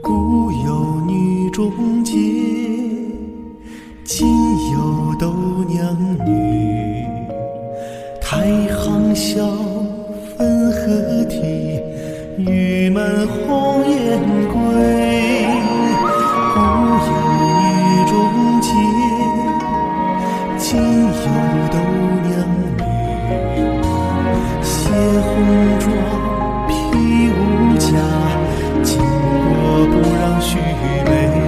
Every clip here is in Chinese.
古有女中节，今有斗娘女。太行晓，汾河堤，玉门红颜归。古有女中节，今有斗娘女。携红妆，披无价，巾帼不让须眉。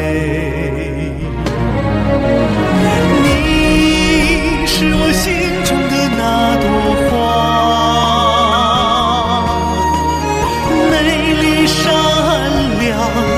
你是我心中的那朵花，美丽善良，